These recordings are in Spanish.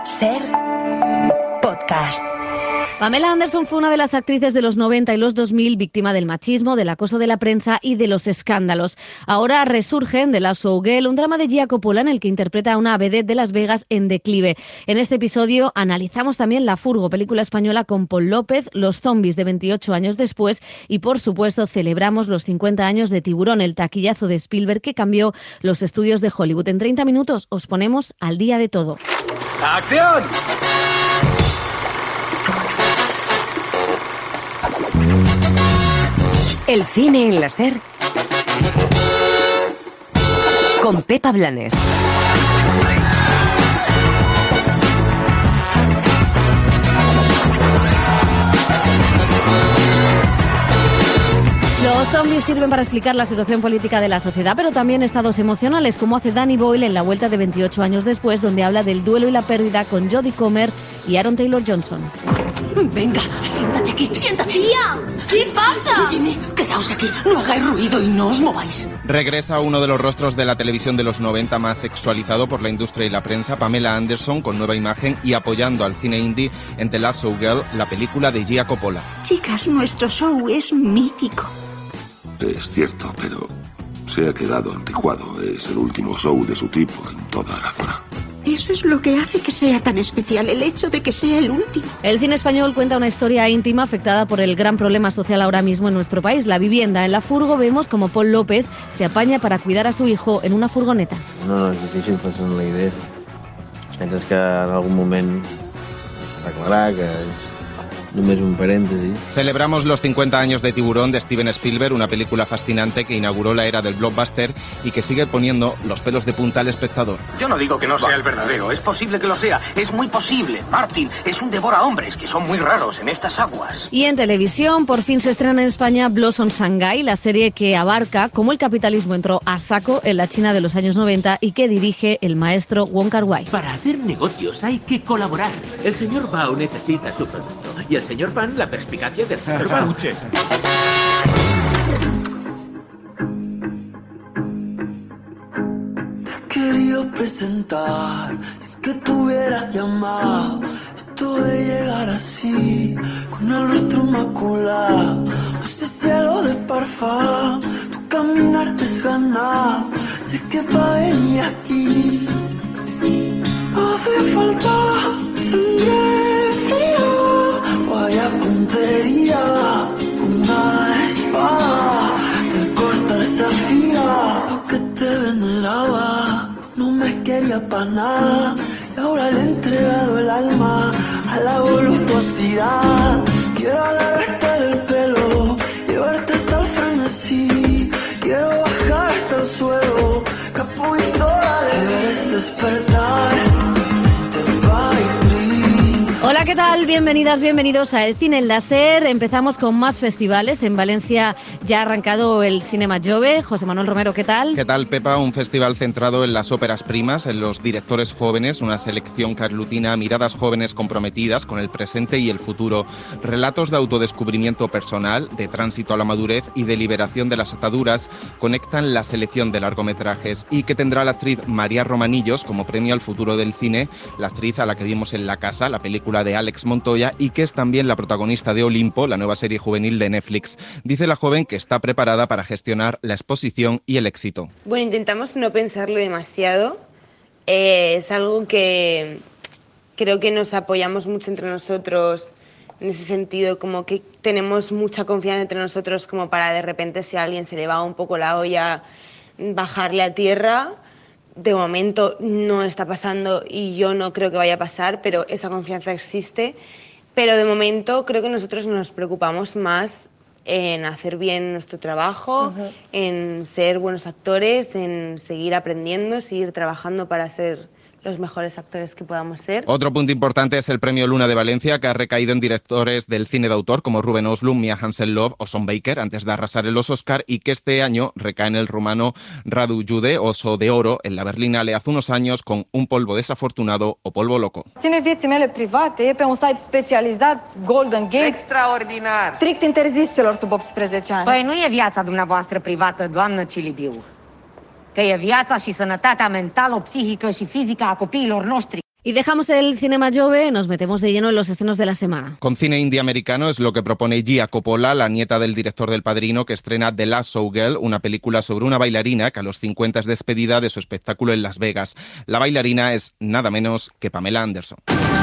Ser podcast. Pamela Anderson fue una de las actrices de los 90 y los 2000 víctima del machismo, del acoso de la prensa y de los escándalos. Ahora resurge en The Last Showgirl, un drama de Gia Coppola en el que interpreta a una vedette de Las Vegas en declive. En este episodio analizamos también La Furgo, película española con Paul López, los zombies de 28 años después y, por supuesto, celebramos los 50 años de Tiburón, el taquillazo de Spielberg que cambió los estudios de Hollywood. En 30 minutos os ponemos al día de todo. ¡Acción! El cine en la Ser con Pepa Blanes. Los zombies sirven para explicar la situación política de la sociedad, pero también estados emocionales, como hace Danny Boyle en La Vuelta de 28 años después, donde habla del duelo y la pérdida con Jodie Comer y Aaron Taylor Johnson. Venga, siéntate aquí, siéntate. ¡Tía! ¿Qué pasa? Jimmy, quedaos aquí, no hagáis ruido y no os mováis. Regresa uno de los rostros de la televisión de los 90 más sexualizado por la industria y la prensa, Pamela Anderson, con nueva imagen y apoyando al cine indie en The Last Showgirl, la película de Gia Coppola. Chicas, nuestro show es mítico. Es cierto, pero se ha quedado anticuado. Es el último show de su tipo en toda la zona. Eso es lo que hace que sea tan especial, el hecho de que sea el último. El cine español cuenta una historia íntima afectada por el gran problema social ahora mismo en nuestro país, la vivienda. En La Furgo vemos como Paul López se apaña para cuidar a su hijo en una furgoneta. No és difícil fer-se'n la idea. Penses que en algun moment s'arreglarà, que és només un parèntesi. Celebramos los 50 años de Tiburón de Steven Spielberg, una película fascinante que inauguró la era del blockbuster y que sigue poniendo los pelos de punta al espectador. Yo no digo que no sea el verdadero, es posible que lo sea, es muy posible. Martin es un devora-hombres, que son muy raros en estas aguas. Y en televisión, por fin se estrena en España Blossom Shanghai, la serie que abarca cómo el capitalismo entró a saco en la China de los años 90 y que dirige el maestro Wong Kar-wai. Para hacer negocios hay que colaborar. El señor Bao necesita su producto y el señor Fan la perspicacia del señor Bao. Te he querido presentar sin que te hubiera llamado. Esto de llegar así, con el rostro inmaculado, ese cielo de parfum, tu caminar desganado. Sé que pa' venir aquí hace falta sangre fría. Vaya puntería, una espada que corta esa fila. Lo que te veneraba no me quería pa' nada y ahora le he entregado el alma a la voluptuosidad. Quiero agarrarte del pelo, llevarte hasta el frenesí. Quiero bajarte al suelo, capullo, dale. Quieres despertar este baile. Hola, ¿qué tal? Bienvenidas, bienvenidos a El Cine en la Ser. Empezamos con más festivales. En Valencia ya ha arrancado el Cinema Jove. José Manuel Romero, ¿qué tal? ¿Qué tal, Pepa? Un festival centrado en las óperas primas, en los directores jóvenes, una selección que aglutina miradas jóvenes comprometidas con el presente y el futuro, relatos de autodescubrimiento personal, de tránsito a la madurez y de liberación de las ataduras, conectan la selección de largometrajes y que tendrá la actriz María Romanillos como premio al futuro del cine, la actriz a la que vimos en La Casa, la película de Alex Montoya, y que es también la protagonista de Olimpo, la nueva serie juvenil de Netflix. Dice la joven que está preparada para gestionar la exposición y el éxito. Bueno, intentamos no pensarlo demasiado. Es algo que creo que nos apoyamos mucho entre nosotros en ese sentido, como que tenemos mucha confianza entre nosotros como para de repente, si a alguien se le va un poco la olla, bajarle a tierra. De momento no está pasando y yo no creo que vaya a pasar, pero esa confianza existe. Pero de momento creo que nosotros nos preocupamos más en hacer bien nuestro trabajo, en ser buenos actores, en seguir aprendiendo, seguir trabajando para ser los mejores actores que podamos ser. Otro punto importante es el Premio Luna de Valencia, que ha recaído en directores del cine de autor como Ruben Östlund, Mia Hansen-Løve o Son Baker, antes de arrasar en los Oscar, y que este año recae en el rumano Radu Jude, Oso de Oro, en la Berlinale hace unos años con Un polvo desafortunado o Polvo loco. Ține vieții mele private pe un site specializat, Golden Gate. Extraordinar! Strict interzis celor sub 18 ani. Păi nu e viața dumneavoastră privată, doamnă Cilibiu. Că e viața și sănătatea mentală, psihică și fizică a copiilor noștri. Y dejamos el cinema jove, nos metemos de lleno en los estrenos de la semana. Con cine indie americano es lo que propone Gia Coppola, la nieta del director del Padrino, que estrena The Last Showgirl, una película sobre una bailarina que a los 50 es despedida de su espectáculo en Las Vegas. La bailarina es nada menos que Pamela Anderson.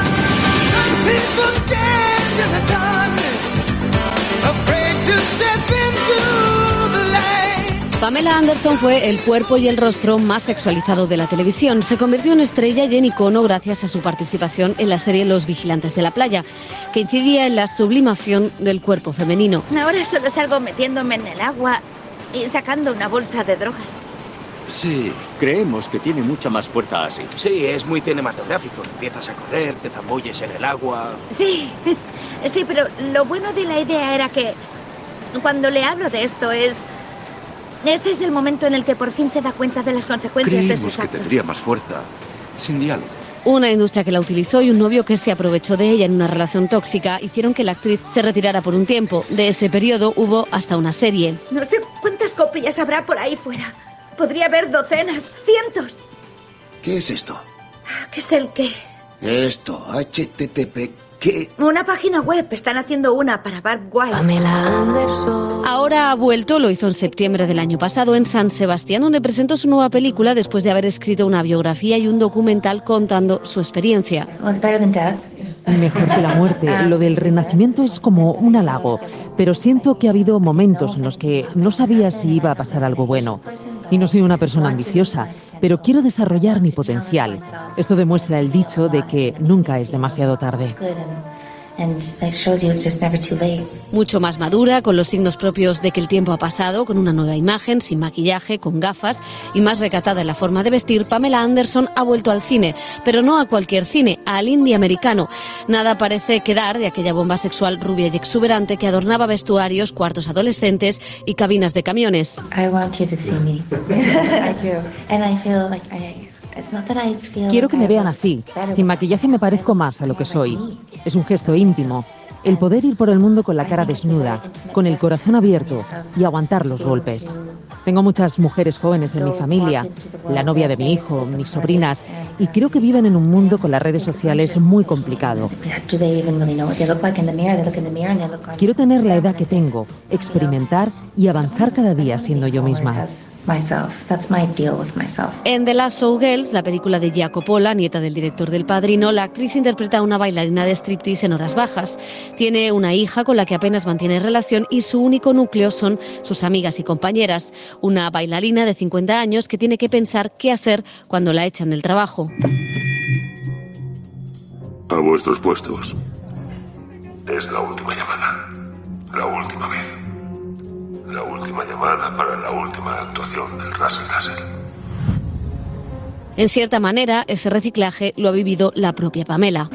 Pamela Anderson fue el cuerpo y el rostro más sexualizado de la televisión. Se convirtió en estrella y en icono gracias a su participación en la serie Los Vigilantes de la Playa, que incidía en la sublimación del cuerpo femenino. Ahora solo salgo metiéndome en el agua y sacando una bolsa de drogas. Sí, creemos que tiene mucha más fuerza así. Sí, es muy cinematográfico. Empiezas a correr, te zambulles en el agua. Sí, sí, pero lo bueno de la idea era que cuando le hablo de esto ese es el momento en el que por fin se da cuenta de las consecuencias de sus Creímos que actos. tendría más fuerza, sin diálogo. Una industria que la utilizó y un novio que se aprovechó de ella en una relación tóxica hicieron que la actriz se retirara por un tiempo. De ese periodo hubo hasta una serie. No sé cuántas copillas habrá por ahí fuera. Podría haber docenas, cientos. ¿Qué es esto? ¿Qué es el qué? Esto, HTTP, ¿qué? Una página web. Están haciendo una para Barb White. Pamela Anderson. Ahora ha vuelto, lo hizo en septiembre del año pasado en San Sebastián, donde presentó su nueva película después de haber escrito una biografía y un documental contando su experiencia. Mejor que la muerte. Lo del renacimiento es como un halago, pero siento que ha habido momentos en los que no sabía si iba a pasar algo bueno. Y no soy una persona ambiciosa, pero quiero desarrollar mi potencial. Esto demuestra el dicho de que nunca es demasiado tarde. Mucho más madura, con los signos propios de que el tiempo ha pasado, con una nueva imagen, sin maquillaje, con gafas y más recatada en la forma de vestir, Pamela Anderson ha vuelto al cine, pero no a cualquier cine, al indie americano. Nada parece quedar de aquella bomba sexual rubia y exuberante que adornaba vestuarios, cuartos adolescentes y cabinas de camiones. Quiero que me vean así. Sin maquillaje me parezco más a lo que soy. Es un gesto íntimo. El poder ir por el mundo con la cara desnuda, con el corazón abierto y aguantar los golpes. Tengo muchas mujeres jóvenes en mi familia, la novia de mi hijo, mis sobrinas, y creo que viven en un mundo con las redes sociales muy complicado. Quiero tener la edad que tengo, experimentar y avanzar cada día siendo yo misma. En The Last Showgirls, la película de Gia Coppola, nieta del director del Padrino, la actriz interpreta a una bailarina de striptease en horas bajas. Tiene una hija con la que apenas mantiene relación y su único núcleo son sus amigas y compañeras. Una bailarina de 50 años que tiene que pensar qué hacer cuando la echan del trabajo. A vuestros puestos. Es la última llamada. La última vez. La última llamada para la última actuación del Russell Dazzle. En cierta manera, ese reciclaje lo ha vivido la propia Pamela.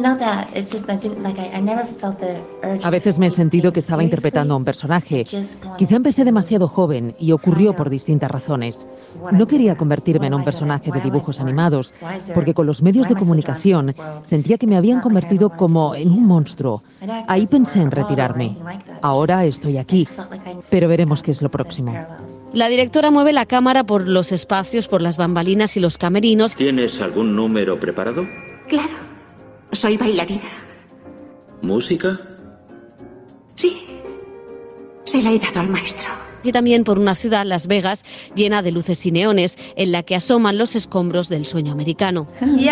A veces me he sentido que estaba interpretando a un personaje. Quizá empecé demasiado joven y ocurrió por distintas razones. No quería convertirme en un personaje de dibujos animados, porque con los medios de comunicación sentía que me habían convertido como en un monstruo. Ahí pensé en retirarme. Ahora estoy aquí, pero veremos qué es lo próximo. La directora mueve la cámara por los espacios, por las bambalinas y los camerinos. ¿Tienes algún número preparado? Claro, soy bailarina. ¿Música? Sí, se la he dado al maestro. Y también por una ciudad, Las Vegas, llena de luces y neones, en la que asoman los escombros del sueño americano.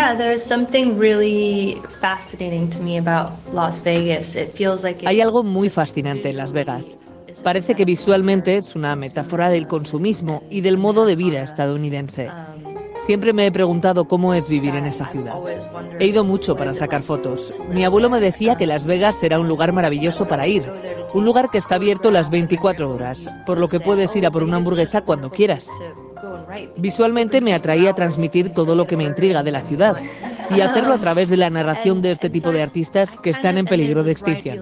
Hay algo muy fascinante en Las Vegas. Parece que visualmente es una metáfora del consumismo y del modo de vida estadounidense. Siempre me he preguntado cómo es vivir en esa ciudad. He ido mucho para sacar fotos. Mi abuelo me decía que Las Vegas era un lugar maravilloso para ir. Un lugar que está abierto las 24 horas, por lo que puedes ir a por una hamburguesa cuando quieras. Visualmente me atraía transmitir todo lo que me intriga de la ciudad y hacerlo a través de la narración de este tipo de artistas que están en peligro de extinción.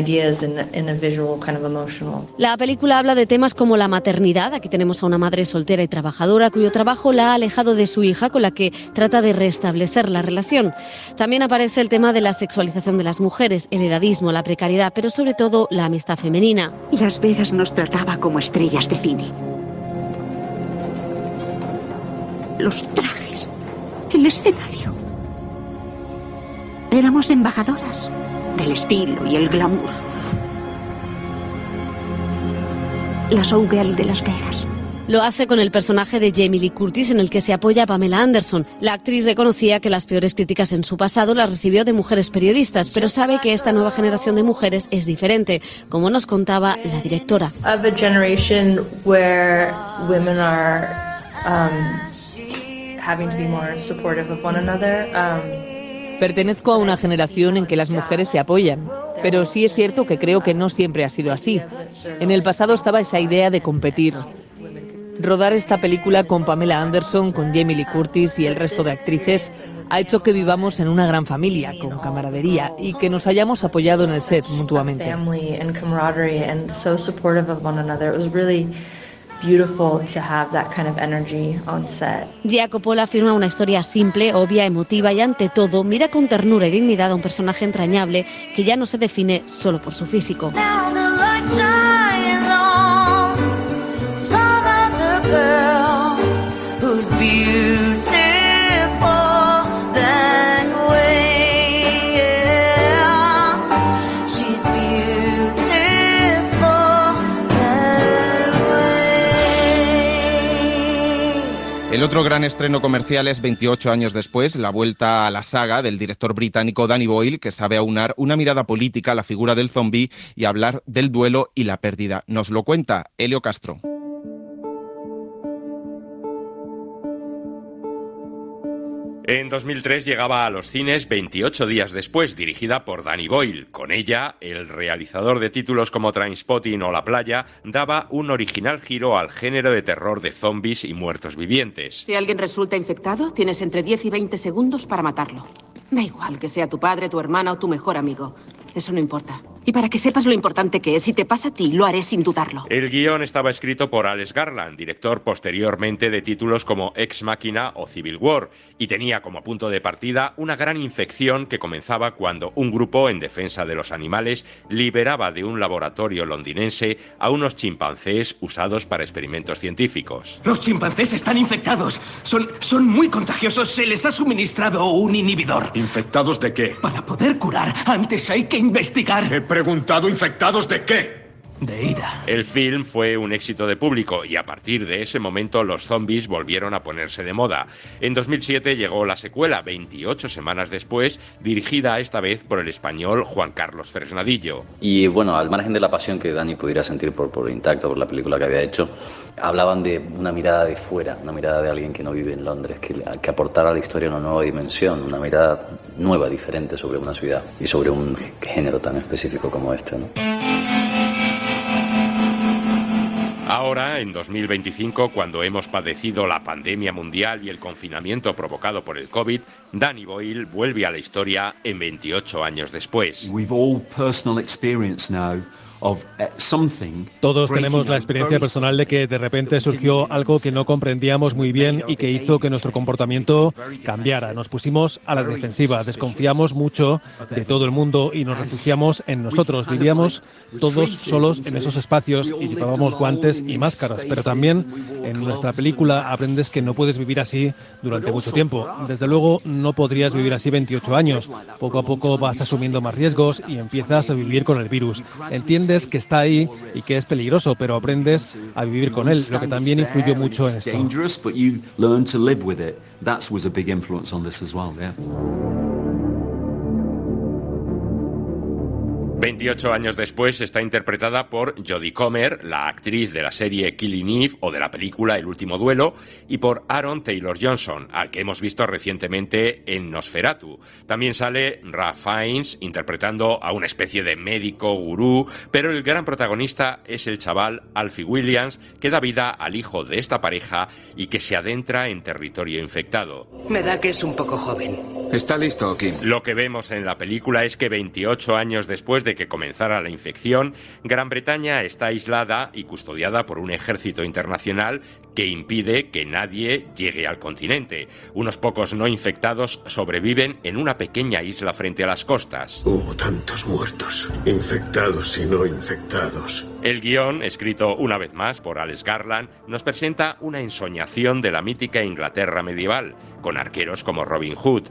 La película habla de temas como la maternidad. Aquí tenemos a una madre soltera y trabajadora cuyo trabajo la ha alejado de su hija, con la que trata de restablecer la relación. También aparece el tema de la sexualización de las mujeres, el edadismo, la precariedad, pero sobre todo la amistad femenina. Las Vegas nos trataba como estrellas de cine. Los trajes, el escenario. Éramos embajadoras del estilo y el glamour. La showgirl de Las Vegas. Lo hace con el personaje de Jamie Lee Curtis, en el que se apoya Pamela Anderson. La actriz reconocía que las peores críticas en su pasado las recibió de mujeres periodistas, pero sabe que esta nueva generación de mujeres es diferente, como nos contaba la directora. Of a generation where women are having to be more supportive of one another. Pertenezco a una generación en que las mujeres se apoyan, pero sí es cierto que creo que no siempre ha sido así. En el pasado estaba esa idea de competir. Rodar esta película con Pamela Anderson, con Jamie Lee Curtis y el resto de actrices ha hecho que vivamos en una gran familia, con camaradería, y que nos hayamos apoyado en el set mutuamente. Gia Coppola afirma una historia simple, obvia, emotiva y ante todo mira con ternura y dignidad a un personaje entrañable que ya no se define solo por su físico. El otro gran estreno comercial es 28 años después, la vuelta a la saga del director británico Danny Boyle, que sabe aunar una mirada política a la figura del zombi y hablar del duelo y la pérdida. Nos lo cuenta Elio Castro. En 2003 llegaba a los cines 28 días después, dirigida por Danny Boyle. Con ella, el realizador de títulos como Trainspotting o La playa daba un original giro al género de terror de zombies y muertos vivientes. Si alguien resulta infectado, tienes entre 10 y 20 segundos para matarlo. Da igual que sea tu padre, tu hermana o tu mejor amigo. Eso no importa. Y para que sepas lo importante que es, si te pasa a ti, lo haré sin dudarlo. El guión estaba escrito por Alex Garland, director posteriormente de títulos como Ex Machina o Civil War, y tenía como punto de partida una gran infección que comenzaba cuando un grupo en defensa de los animales liberaba de un laboratorio londinense a unos chimpancés usados para experimentos científicos. Los chimpancés están infectados. Son muy contagiosos. Se les ha suministrado un inhibidor. ¿Infectados de qué? Para poder curar, antes hay que investigar. He preguntado, ¿infectados de qué? De ira. El film fue un éxito de público y a partir de ese momento los zombies volvieron a ponerse de moda. En 2007 llegó la secuela, 28 semanas después, dirigida esta vez por el español Juan Carlos Fresnadillo. Y bueno, al margen de la pasión que Dani pudiera sentir por Intacto, por la película que había hecho, hablaban de una mirada de fuera, una mirada de alguien que no vive en Londres, que aportara a la historia una nueva dimensión, una mirada nueva, diferente sobre una ciudad y sobre un género tan específico como este, ¿no? Ahora, en 2025, cuando hemos padecido la pandemia mundial y el confinamiento provocado por el COVID, Danny Boyle vuelve a la historia en 28 años después. We've all personal experience now of something. Todos tenemos la experiencia personal de que de repente surgió algo que no comprendíamos muy bien y que hizo que nuestro comportamiento cambiara. Nos pusimos a la defensiva, desconfiamos mucho de todo el mundo y nos refugiamos en nosotros. Vivíamos todos solos en esos espacios y llevábamos guantes y máscaras, pero también en nuestra película aprendes que no puedes vivir así durante mucho tiempo. Desde luego no podrías vivir así 28 años. Poco a poco vas asumiendo más riesgos y empiezas a vivir con el virus. Entiendes que está ahí y que es peligroso, pero aprendes a vivir con él, lo que también influyó mucho en esto. 28 años después está interpretada por Jodie Comer, la actriz de la serie Killing Eve o de la película El último duelo, y por Aaron Taylor Johnson, al que hemos visto recientemente en Nosferatu. También sale Ralph Fiennes interpretando a una especie de médico gurú, pero el gran protagonista es el chaval Alfie Williams, que da vida al hijo de esta pareja y que se adentra en territorio infectado. Me da que es un poco joven. ¿Está listo, Kim? Lo que vemos en la película es que 28 años después de que comenzara la infección, Gran Bretaña está aislada y custodiada por un ejército internacional que impide que nadie llegue al continente. Unos pocos no infectados sobreviven en una pequeña isla frente a las costas. Hubo tantos muertos, infectados y no infectados. El guión, escrito una vez más por Alex Garland, nos presenta una ensoñación de la mítica Inglaterra medieval, con arqueros como Robin Hood.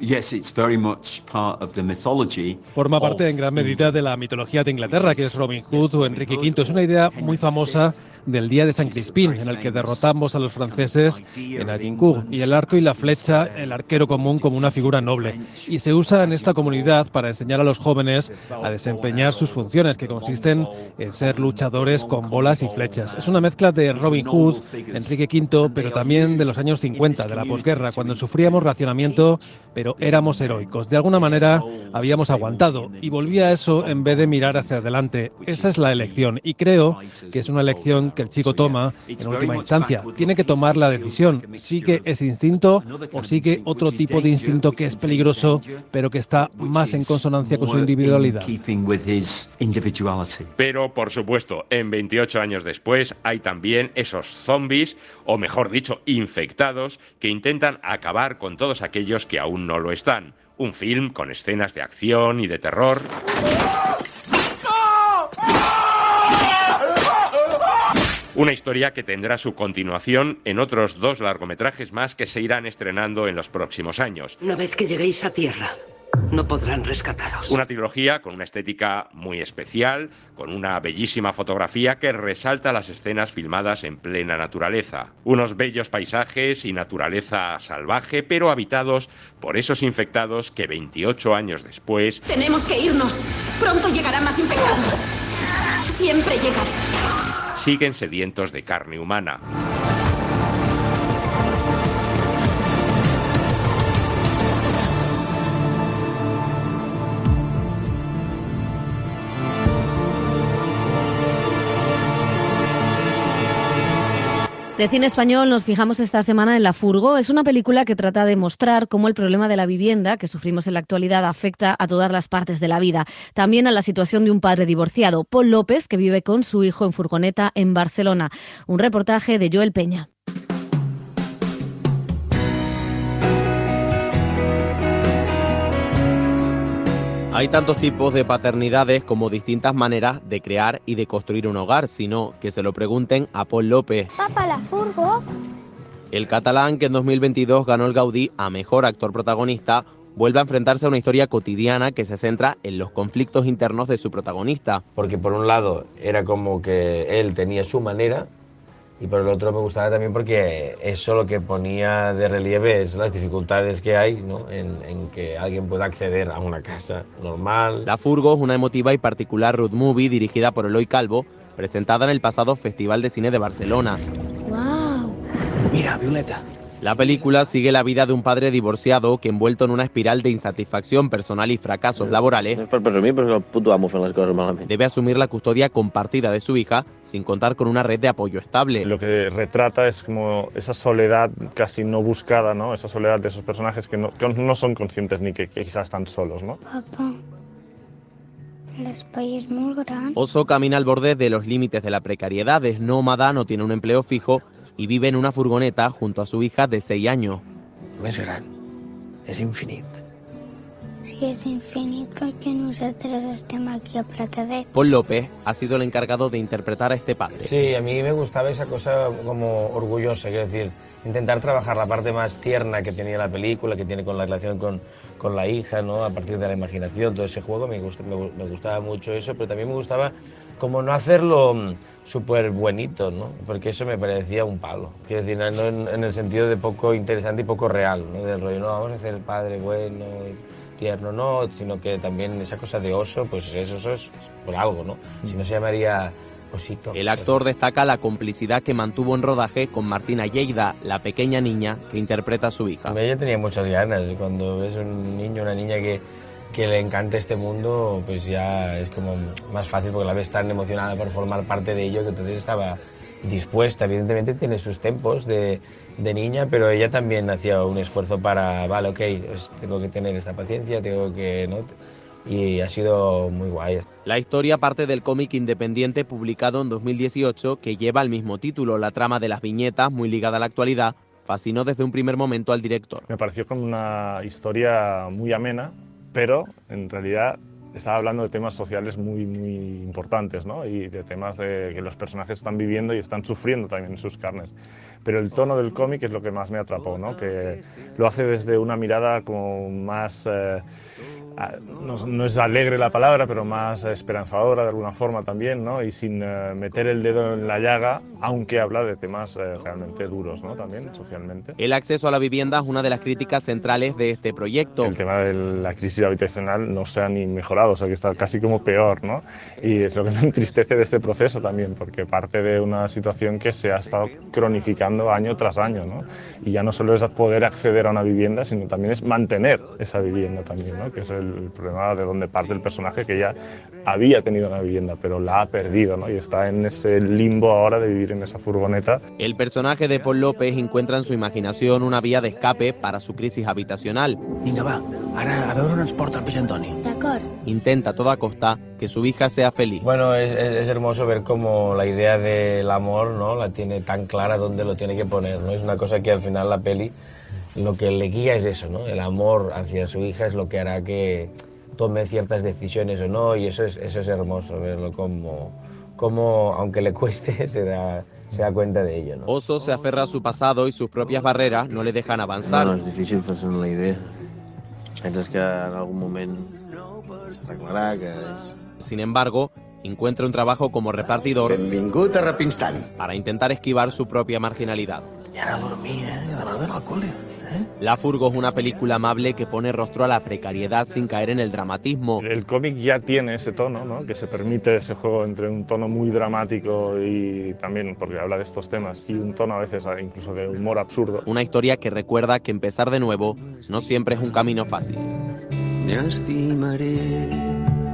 Forma parte en gran medida de la mitología de Inglaterra, que es Robin Hood o Enrique V. Es una idea muy famosa del día de San Crispín, en el que derrotamos a los franceses en Agincourt, y el arco y la flecha, el arquero común, como una figura noble. Y se usa en esta comunidad para enseñar a los jóvenes a desempeñar sus funciones, que consisten en ser luchadores con bolas y flechas. Es una mezcla de Robin Hood, Enrique V, pero también de los años 50, de la posguerra, cuando sufríamos racionamiento, pero éramos heroicos. De alguna manera habíamos aguantado, y volví a eso en vez de mirar hacia adelante. Esa es la elección, y creo que es una elección que el chico toma en última instancia. Tiene que tomar la decisión. ¿Sigue ese instinto o sigue otro tipo de instinto que es peligroso, pero que está más en consonancia con su individualidad? Pero, por supuesto, en 28 años después hay también esos zombies, o mejor dicho, infectados, que intentan acabar con todos aquellos que aún no lo están. Un film con escenas de acción y de terror. Una historia que tendrá su continuación en otros 2 largometrajes más que se irán estrenando en los próximos años. Una vez que lleguéis a tierra, no podrán rescataros. Una trilogía con una estética muy especial, con una bellísima fotografía que resalta las escenas filmadas en plena naturaleza. Unos bellos paisajes y naturaleza salvaje, pero habitados por esos infectados que 28 años después... Tenemos que irnos. Pronto llegarán más infectados. Siempre llegan. Siguen sedientos de carne humana. De cine español nos fijamos esta semana en La Furgo. Es una película que trata de mostrar cómo el problema de la vivienda que sufrimos en la actualidad afecta a todas las partes de la vida. También a la situación de un padre divorciado, Pol López, que vive con su hijo en furgoneta en Barcelona. Un reportaje de Joel Peña. Hay tantos tipos de paternidades como distintas maneras de crear y de construir un hogar, sino que se lo pregunten a Pol López. Papá, La Furgo. El catalán, que en 2022 ganó el Gaudí a Mejor Actor Protagonista, vuelve a enfrentarse a una historia cotidiana que se centra en los conflictos internos de su protagonista. Porque por un lado era como que él tenía su manera, y por el otro me gustaba también porque eso lo que ponía de relieve es las dificultades que hay, ¿no? en que alguien pueda acceder a una casa normal. La Furgo es una emotiva y particular road movie dirigida por Eloy Calvo, presentada en el pasado Festival de Cine de Barcelona. ¡Wow! Mira, Violeta. La película sigue la vida de un padre divorciado que, envuelto en una espiral de insatisfacción personal y fracasos laborales, No és per presumir, però és que el puto amo fent les coses malament. debe asumir la custodia compartida de su hija sin contar con una red de apoyo estable. Lo que retrata es como esa soledad casi no buscada, ¿no? Esa soledad de esos personajes que no son conscientes ni que quizás están solos, ¿no? Papá, l'espai és molt gran. Oso camina al borde de los límites de la precariedad, es nómada, no tiene un empleo fijo y vive en una furgoneta junto a su hija de 6 años. Més gran. És infinit. Si és infinit, per què nosaltres estem aquí apretadets? Pol López ha sido el encargado de interpretar a este padre. Sí, a mí me gustaba esa cosa como orgullosa, quiero decir, intentar trabajar la parte más tierna que tenía la película, que tiene con la relación con la hija, ¿no? A partir de la imaginación, todo ese juego, me gustaba mucho eso, pero también me gustaba como no hacerlo súper buenito, ¿no? Porque eso me parecía un palo. Quiero decir, no en el sentido de poco interesante y poco real, ¿no? Del rollo, no, vamos a hacer el padre bueno, tierno, no, sino que también esa cosa de oso, pues eso es por algo, ¿no? Si no se llamaría osito. El actor destaca la complicidad que mantuvo en rodaje con Martina Lleida, la pequeña niña que interpreta a su hija. Ella tenía muchas ganas, cuando ves un niño, una niña que le encanta este mundo, pues ya es como más fácil porque la ves tan emocionada por formar parte de ello que entonces estaba dispuesta. Evidentemente tiene sus tempos de niña, pero ella también hacía un esfuerzo para, vale, ok, pues tengo que tener esta paciencia, tengo que, ¿no? Y ha sido muy guay. La historia parte del cómic independiente publicado en 2018 que lleva el mismo título. La trama de las viñetas, muy ligada a la actualidad, fascinó desde un primer momento al director. Me pareció como una historia muy amena, pero en realidad estaba hablando de temas sociales muy importantes, ¿no? Y de temas que los personajes están viviendo y están sufriendo también en sus carnes. Pero el tono del cómic es lo que más me atrapó, ¿no? Que lo hace desde una mirada como más, no es alegre la palabra, pero más esperanzadora de alguna forma también, ¿no? Y sin meter el dedo en la llaga, aunque habla de temas realmente duros, ¿no? También socialmente. El acceso a la vivienda es una de las críticas centrales de este proyecto. El tema de la crisis habitacional no se ha ni mejorado, o sea que está casi como peor, ¿no? Y es lo que me entristece de este proceso también, porque parte de una situación que se ha estado cronificando año tras año, ¿no? Y ya no solo es poder acceder a una vivienda, sino también es mantener esa vivienda también, ¿no? Que es el problema de donde parte el personaje, que ya había tenido una vivienda, pero la ha perdido, ¿no? Y está en ese limbo ahora de vivir en esa furgoneta. El personaje de Paul López encuentra en su imaginación una vía de escape para su crisis habitacional. Vinga, va, ara a veure on ens porta el pare Antoni. D'acord. Intenta a toda costa que su hija sea feliz. Bueno, es hermoso ver cómo la idea del amor, ¿no? La tiene tan clara dónde lo tiene que poner, ¿no? Es una cosa que al final la peli lo que le guía es eso, ¿no? El amor hacia su hija es lo que hará que tome ciertas decisiones o no, y eso es hermoso, verlo como aunque le cueste, se da cuenta de ello, ¿no? Oso se aferra a su pasado y sus propias barreras no le dejan avanzar. No, és difícil fer-se'n la idea. Penses que en algún moment s'arreglarà, que... Sin embargo, encuentra un trabajo como repartidor para intentar esquivar su propia marginalidad. I ara a dormir, a la tarda al col·le. La Furgo es una película amable que pone rostro a la precariedad sin caer en el dramatismo. El cómic ya tiene ese tono, ¿no? Que se permite ese juego entre un tono muy dramático y también, porque habla de estos temas, y un tono a veces incluso de humor absurdo. Una historia que recuerda que empezar de nuevo no siempre es un camino fácil. Me estimaré.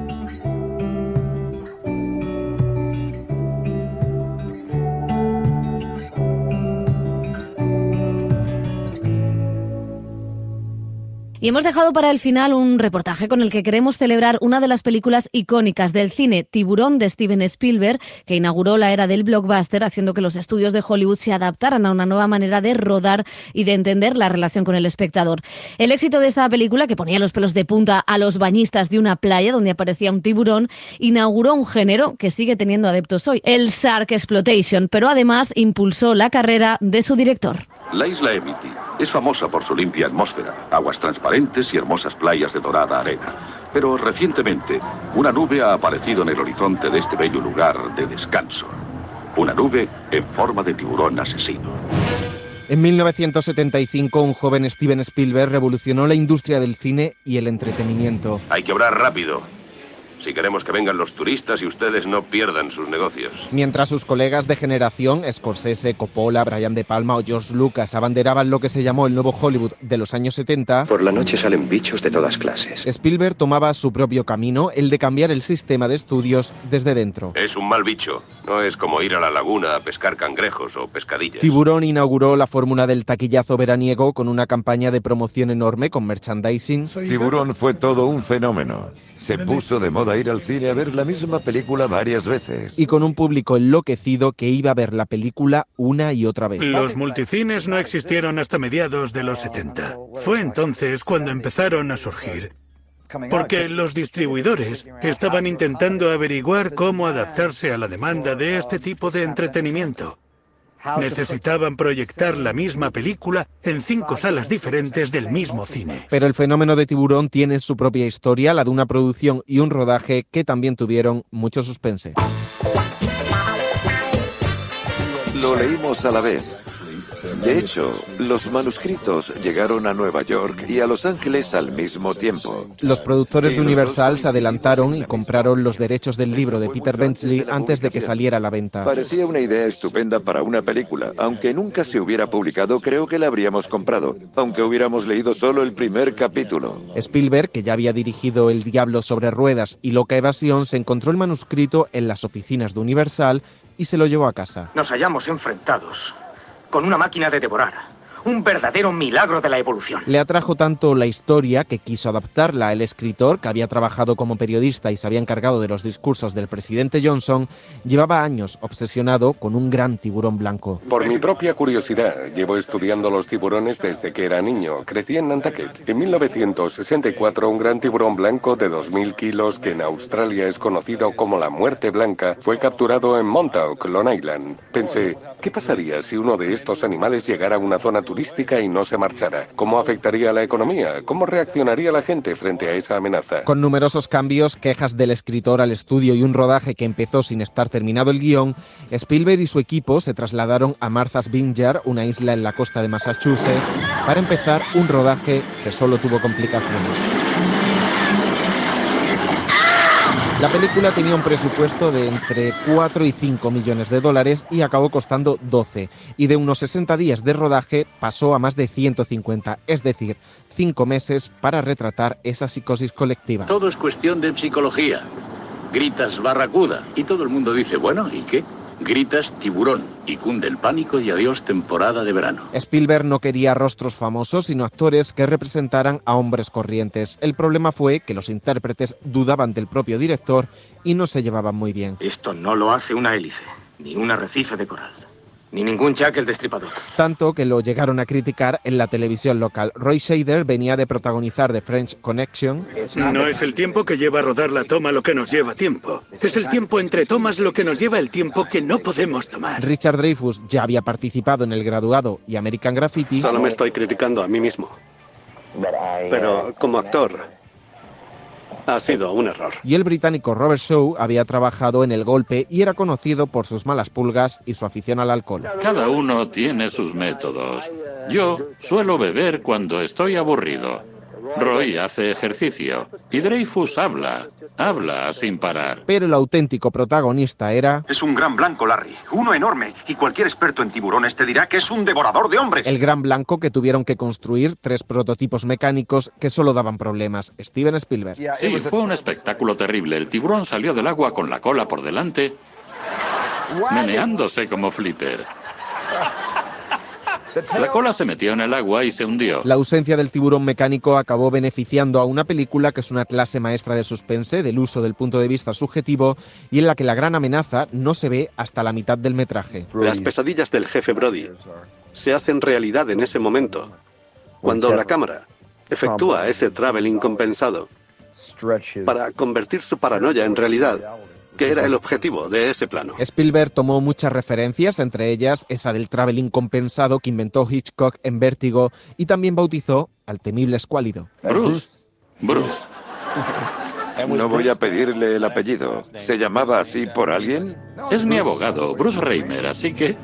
Y hemos dejado para el final un reportaje con el que queremos celebrar una de las películas icónicas del cine, Tiburón, de Steven Spielberg, que inauguró la era del blockbuster, haciendo que los estudios de Hollywood se adaptaran a una nueva manera de rodar y de entender la relación con el espectador. El éxito de esta película, que ponía los pelos de punta a los bañistas de una playa donde aparecía un tiburón, inauguró un género que sigue teniendo adeptos hoy, el Shark Exploitation, pero además impulsó la carrera de su director. La isla Amity es famosa por su limpia atmósfera, aguas transparentes y hermosas playas de dorada arena. Pero recientemente, una nube ha aparecido en el horizonte de este bello lugar de descanso. Una nube en forma de tiburón asesino. En 1975, un joven Steven Spielberg revolucionó la industria del cine y el entretenimiento. Hay que obrar rápido, si queremos que vengan los turistas y ustedes no pierdan sus negocios. Mientras sus colegas de generación, Scorsese, Coppola, Brian De Palma o George Lucas, abanderaban lo que se llamó el nuevo Hollywood de los años 70, por la noche salen bichos de todas clases. Spielberg tomaba su propio camino, el de cambiar el sistema de estudios desde dentro. Es un mal bicho, no es como ir a la laguna a pescar cangrejos o pescadillas. Tiburón inauguró la fórmula del taquillazo veraniego con una campaña de promoción enorme con merchandising. Tiburón fue todo un fenómeno. Se puso de moda ir al cine a ver la misma película varias veces. Y con un público enloquecido que iba a ver la película una y otra vez. Los multicines no existieron hasta mediados de los 70. Fue entonces cuando empezaron a surgir. Porque los distribuidores estaban intentando averiguar cómo adaptarse a la demanda de este tipo de entretenimiento. Necesitaban proyectar la misma película en 5 salas diferentes del mismo cine. Pero el fenómeno de Tiburón tiene su propia historia, la de una producción y un rodaje que también tuvieron mucho suspense. Lo leímos a la vez. De hecho, los manuscritos llegaron a Nueva York y a Los Ángeles al mismo tiempo. Los productores de Universal se adelantaron y compraron los derechos del libro de Peter Benchley antes de que saliera a la venta. Parecía una idea estupenda para una película. Aunque nunca se hubiera publicado, creo que la habríamos comprado, aunque hubiéramos leído solo el primer capítulo. Spielberg, que ya había dirigido El Diablo sobre ruedas y Loca Evasión, se encontró el manuscrito en las oficinas de Universal y se lo llevó a casa. Nos hallamos enfrentados con una máquina de devorar, un verdadero milagro de la evolución. Le atrajo tanto la historia que quiso adaptarla. El escritor, que había trabajado como periodista y se había encargado de los discursos del presidente Johnson, llevaba años obsesionado con un gran tiburón blanco. Por mi propia curiosidad, llevo estudiando los tiburones desde que era niño. Crecí en Nantucket. En 1964, un gran tiburón blanco de 2.000 kilos, que en Australia es conocido como la muerte blanca, fue capturado en Montauk, Long Island. Pensé, ¿qué pasaría si uno de estos animales llegara a una zona turística y no se marchara? ¿Cómo afectaría a la economía? ¿Cómo reaccionaría la gente frente a esa amenaza? Con numerosos cambios, quejas del escritor al estudio y un rodaje que empezó sin estar terminado el guión, Spielberg y su equipo se trasladaron a Martha's Vineyard, una isla en la costa de Massachusetts, para empezar un rodaje que solo tuvo complicaciones. La película tenía un presupuesto de entre 4 y 5 millones de dólares y acabó costando 12. Y de unos 60 días de rodaje pasó a más de 150, es decir, 5 meses para retratar esa psicosis colectiva. Todo es cuestión de psicología. Gritas barracuda y todo el mundo dice, bueno, ¿y qué? Gritas tiburón y cunde el pánico y adiós temporada de verano. Spielberg no quería rostros famosos, sino actores que representaran a hombres corrientes. El problema fue que los intérpretes dudaban del propio director y no se llevaban muy bien. Esto no lo hace una hélice, ni un arrecife de coral, ni ningún Jack el Destripador. Tanto que lo llegaron a criticar en la televisión local. Roy Scheider venía de protagonizar The French Connection. No es el tiempo que lleva a rodar la toma lo que nos lleva tiempo. Es el tiempo entre tomas lo que nos lleva el tiempo que no podemos tomar. Richard Dreyfuss ya había participado en El Graduado y American Graffiti. Solo me estoy criticando a mí mismo. Pero como actor, ha sido un error. Y el británico Robert Shaw había trabajado en El Golpe y era conocido por sus malas pulgas y su afición al alcohol. Cada uno tiene sus métodos. Yo suelo beber cuando estoy aburrido. Roy hace ejercicio y Dreyfuss habla sin parar. Pero el auténtico protagonista era... Es un gran blanco, Larry, uno enorme, y cualquier experto en tiburones te dirá que es un devorador de hombres. El gran blanco que tuvieron que construir 3 prototipos mecánicos que solo daban problemas. Steven Spielberg. Sí, fue un espectáculo terrible. El tiburón salió del agua con la cola por delante, meneándose como Flipper. La cola se metió en el agua y se hundió. La ausencia del tiburón mecánico acabó beneficiando a una película que es una clase maestra de suspense, del uso del punto de vista subjetivo y en la que la gran amenaza no se ve hasta la mitad del metraje. Las pesadillas del jefe Brody se hacen realidad en ese momento, cuando la cámara efectúa ese traveling compensado para convertir su paranoia en realidad, que era el objetivo de ese plano. Spielberg tomó muchas referencias, entre ellas esa del traveling compensado que inventó Hitchcock en Vértigo y también bautizó al temible escuálido. Bruce. No voy a pedirle el apellido. ¿Se llamaba así por alguien? Es mi abogado, Bruce Reimer, así que...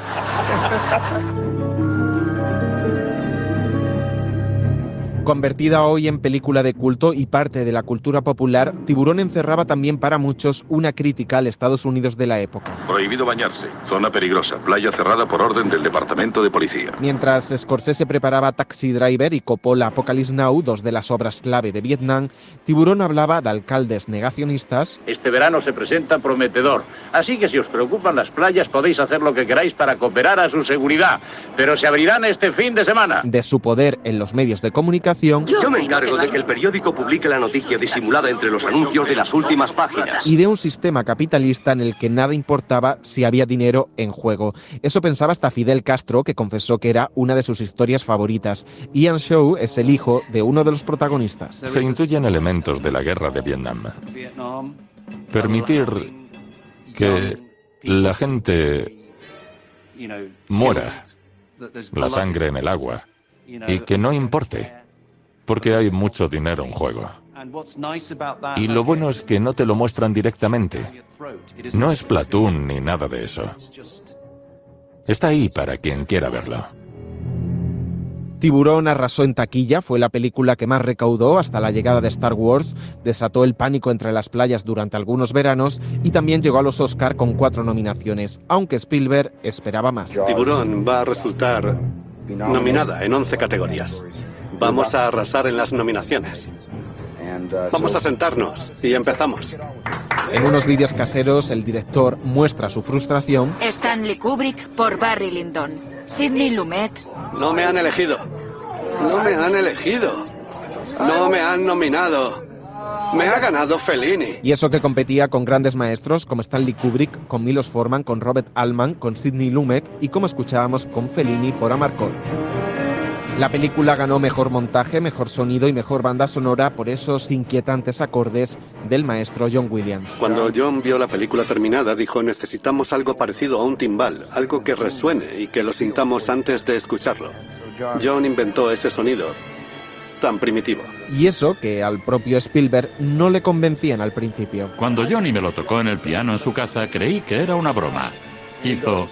Convertida hoy en película de culto y parte de la cultura popular, Tiburón encerraba también para muchos una crítica al Estados Unidos de la época. Prohibido bañarse, zona peligrosa, playa cerrada por orden del Departamento de Policía. Mientras Scorsese preparaba Taxi Driver y Coppola Apocalypse Now, 2 de las obras clave de Vietnam, Tiburón hablaba de alcaldes negacionistas. Este verano se presenta prometedor, así que si os preocupan las playas podéis hacer lo que queráis para cooperar a su seguridad, pero se abrirán este fin de semana. De su poder en los medios de comunicación. Yo me encargo de que el periódico publique la noticia disimulada entre los anuncios de las últimas páginas. Y de un sistema capitalista en el que nada importaba si había dinero en juego. Eso pensaba hasta Fidel Castro, que confesó que era una de sus historias favoritas. Ian Shaw es el hijo de uno de los protagonistas. Se intuyen elementos de la guerra de Vietnam. Permitir que la gente muera, la sangre en el agua, y que no importe, porque hay mucho dinero en juego. Y lo bueno es que no te lo muestran directamente. No es Platoon ni nada de eso. Está ahí para quien quiera verlo. Tiburón arrasó en taquilla, fue la película que más recaudó hasta la llegada de Star Wars, desató el pánico entre las playas durante algunos veranos y también llegó a los Oscar con 4 nominaciones, aunque Spielberg esperaba más. Tiburón va a resultar nominada en 11 categorías. Vamos a arrasar en las nominaciones. Vamos a sentarnos y empezamos. En unos vídeos caseros, el director muestra su frustración. Stanley Kubrick por Barry Lyndon. Sidney Lumet. No me han elegido. No me han elegido. No me han nominado. Me ha ganado Fellini. Y eso que competía con grandes maestros como Stanley Kubrick, con Milos Forman, con Robert Altman, con Sidney Lumet y, como escuchábamos, con Fellini por Amarcord. La película ganó mejor montaje, mejor sonido y mejor banda sonora por esos inquietantes acordes del maestro John Williams. Cuando John vio la película terminada, dijo: necesitamos algo parecido a un timbal, algo que resuene y que lo sintamos antes de escucharlo. John inventó ese sonido tan primitivo. Y eso que al propio Spielberg no le convencían al principio. Cuando Johnny me lo tocó en el piano en su casa, creí que era una broma. Hizo...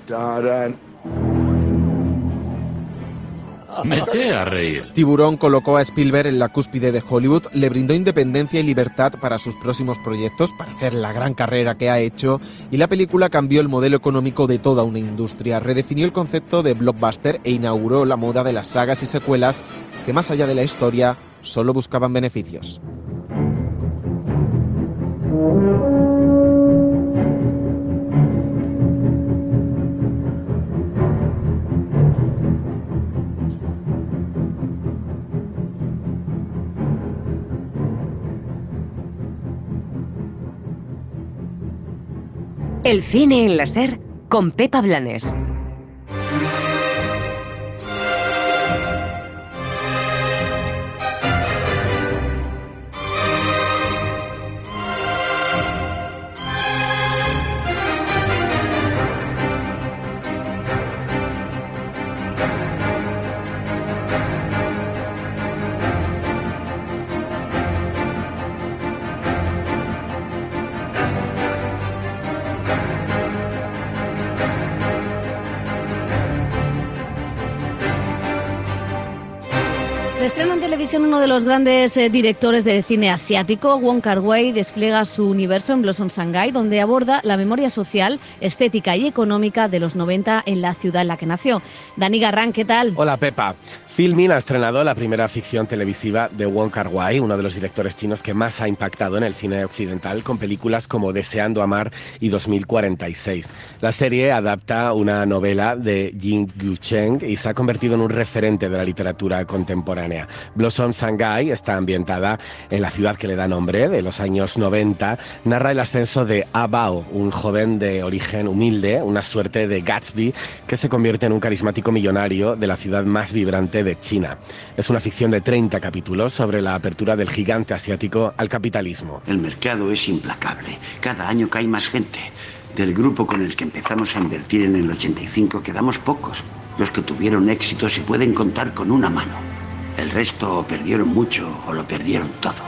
Me eché a reír. Tiburón colocó a Spielberg en la cúspide de Hollywood, le brindó independencia y libertad para sus próximos proyectos, para hacer la gran carrera que ha hecho, y la película cambió el modelo económico de toda una industria, redefinió el concepto de blockbuster e inauguró la moda de las sagas y secuelas que, más allá de la historia, solo buscaban beneficios. El cine en la SER con Pepa Blanes. Se estrena en televisión uno de los grandes directores de cine asiático. Wong Kar-wai despliega su universo en Blossom Shanghai, donde aborda la memoria social, estética y económica de los 90 en la ciudad en la que nació. Dani Garrán, ¿qué tal? Hola, Pepa. Filmin ha estrenado la primera ficción televisiva de Wong Kar-wai, uno de los directores chinos que más ha impactado en el cine occidental, con películas como Deseando amar y 2046. La serie adapta una novela de Jin Gucheng y se ha convertido en un referente de la literatura contemporánea. Blossom Shanghai está ambientada en la ciudad que le da nombre, de los años 90. Narra el ascenso de Ah Bao, un joven de origen humilde, una suerte de Gatsby que se convierte en un carismático millonario de la ciudad más vibrante de China. Es una ficción de 30 capítulos sobre la apertura del gigante asiático al capitalismo. El mercado es implacable. Cada año cae más gente. Del grupo con el que empezamos a invertir en el 85 quedamos pocos. Los que tuvieron éxito se pueden contar con una mano. El resto o perdieron mucho o lo perdieron todo.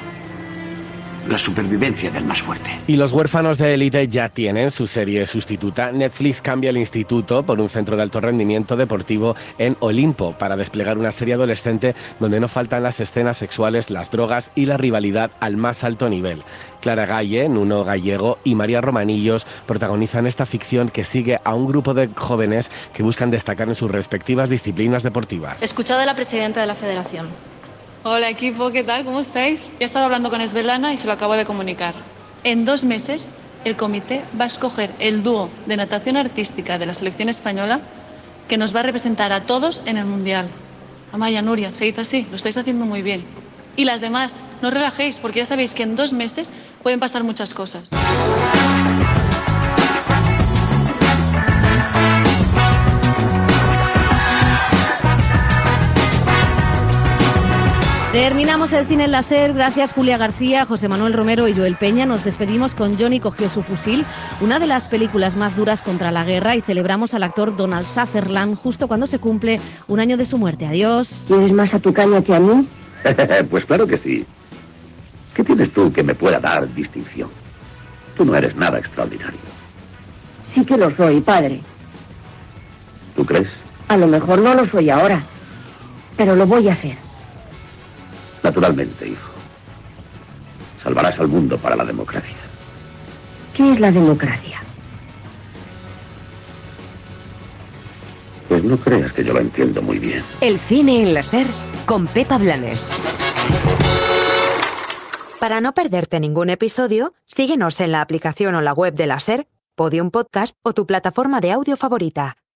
La supervivencia del más fuerte. Y los huérfanos de élite ya tienen su serie sustituta. Netflix cambia el instituto por un centro de alto rendimiento deportivo en Olimpo para desplegar una serie adolescente donde no faltan las escenas sexuales, las drogas y la rivalidad al más alto nivel. Clara Galle, Nuno Gallego y María Romanillos protagonizan esta ficción que sigue a un grupo de jóvenes que buscan destacar en sus respectivas disciplinas deportivas. Escuchad a la presidenta de la federación. Hola equipo, ¿qué tal? ¿Cómo estáis? Ya he estado hablando con Svetlana y se lo acabo de comunicar. En 2 meses, el comité va a escoger el dúo de natación artística de la selección española que nos va a representar a todos en el Mundial. Amaya, Nuria, seguid así, lo estáis haciendo muy bien. Y las demás, no os relajéis porque ya sabéis que en 2 meses pueden pasar muchas cosas. Terminamos el cine en la SER. Gracias Julia García, José Manuel Romero y Joel Peña. Nos despedimos con Johnny cogió su fusil, una de las películas más duras contra la guerra, y celebramos al actor Donald Sutherland justo cuando se cumple 1 año de su muerte. Adiós. ¿Quieres más a tu caña que a mí? Pues claro que sí. ¿Qué tienes tú que me pueda dar distinción? Tú no eres nada extraordinario. Sí que lo soy, padre. ¿Tú crees? A lo mejor no lo soy ahora, pero lo voy a hacer. Naturalmente, hijo. Salvarás al mundo para la democracia. ¿Qué es la democracia? Pues no creas que yo lo entiendo muy bien. El cine en la SER con Pepa Blanes. Para no perderte ningún episodio, síguenos en la aplicación o la web de la SER, Podium Podcast o tu plataforma de audio favorita.